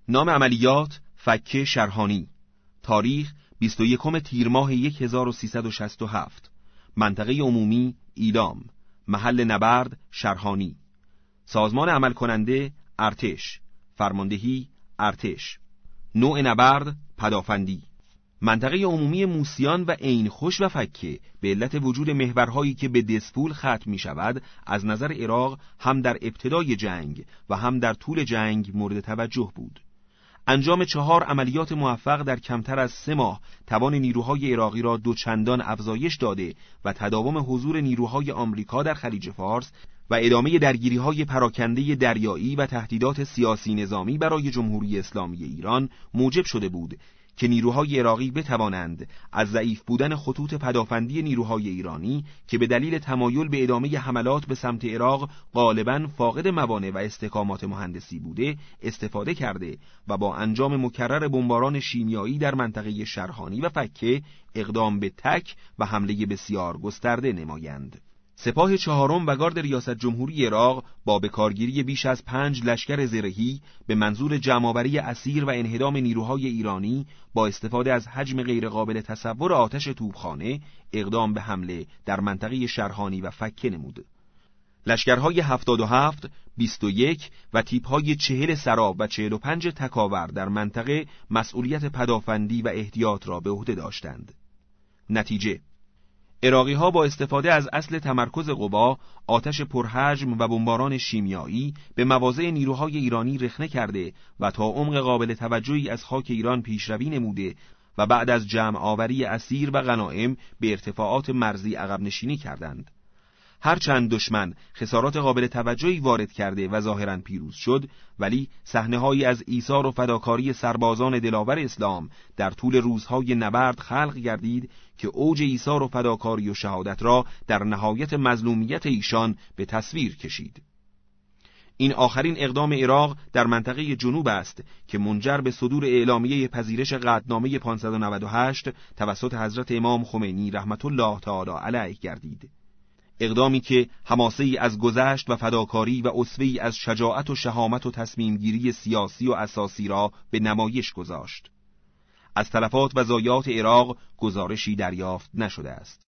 نام عملیات فکه شرهانی. تاریخ 21 تیر ماه 1367. منطقه عمومی ایلام. محل نبرد شرهانی. سازمان عمل کننده ارتش. فرماندهی ارتش. نوع نبرد پدافندی. منطقه عمومی موسیان و عین‌خوش و فکه به علت وجود محورهایی که به دسپول ختم می شود از نظر عراق هم در ابتدای جنگ و هم در طول جنگ مورد توجه بود. انجام 4 عملیات موفق در کمتر از 3 ماه توان نیروهای عراقی را دوچندان افزایش داده و تداوم حضور نیروهای آمریکا در خلیج فارس و ادامه درگیری‌های پراکنده دریایی و تهدیدات سیاسی نظامی برای جمهوری اسلامی ایران موجب شده بود که نیروهای عراقی بتوانند از ضعیف بودن خطوط پدافندی نیروهای ایرانی که به دلیل تمایل به ادامه حملات به سمت عراق غالباً فاقد موانع و استحکامات مهندسی بوده استفاده کرده و با انجام مکرر بمباران شیمیایی در منطقه شرهانی و فکه اقدام به تک و حمله بسیار گسترده نمایند. سپاه چهارم و گارد ریاست جمهوری عراق با بکارگیری بیش از 5 لشکر زرهی به منظور جمع‌آوری اسیر و انهدام نیروهای ایرانی با استفاده از حجم غیرقابل تصور آتش توپخانه اقدام به حمله در منطقه شرهانی و فکه نمود. لشکرهای 77، 21 و تیپ‌های 40 سراب و 45 تکاور در منطقه مسئولیت پدافندی و احتیاط را به عهده داشتند. نتیجه: عراقی‌ها با استفاده از اصل تمرکز قوا، آتش پرحجم و بمباران شیمیایی به مواضع نیروهای ایرانی رخنه کرده و تا عمق قابل توجهی از خاک ایران پیشروی نموده و بعد از جمع آوری اسیر و غنایم به ارتفاعات مرزی عقب نشینی کردند. هرچند دشمن خسارات قابل توجهی وارد کرده و ظاهراً پیروز شد، ولی صحنه‌هایی از ایثار و فداکاری سربازان دلاور اسلام در طول روزهای نبرد خلق گردید که اوج ایثار و فداکاری و شهادت را در نهایت مظلومیت ایشان به تصویر کشید. این آخرین اقدام عراق در منطقه جنوب است که منجر به صدور اعلامیه پذیرش قطعنامه 598 توسط حضرت امام خمینی رحمت الله تعالی علیه گردید. اقدامی که حماسه‌ای از گذشت و فداکاری و اسوه‌ای از شجاعت و شهامت و تصمیمگیری سیاسی و اساسی را به نمایش گذاشت. از تلفات و ضایعات عراق گزارشی دریافت نشده است.